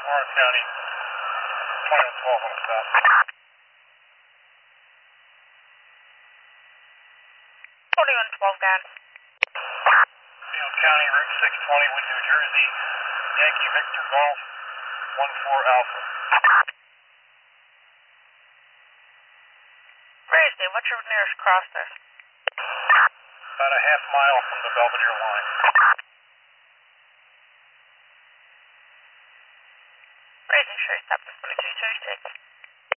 Warren County, 2112 on the stop. 4112, guys. Field County, Route 620, Wood, New Jersey, Yankee Victor Golf, 14 Alpha. Crazy, what's your nearest cross there? About a half mile from the Belvedere line. Raising sure, stop at 2226.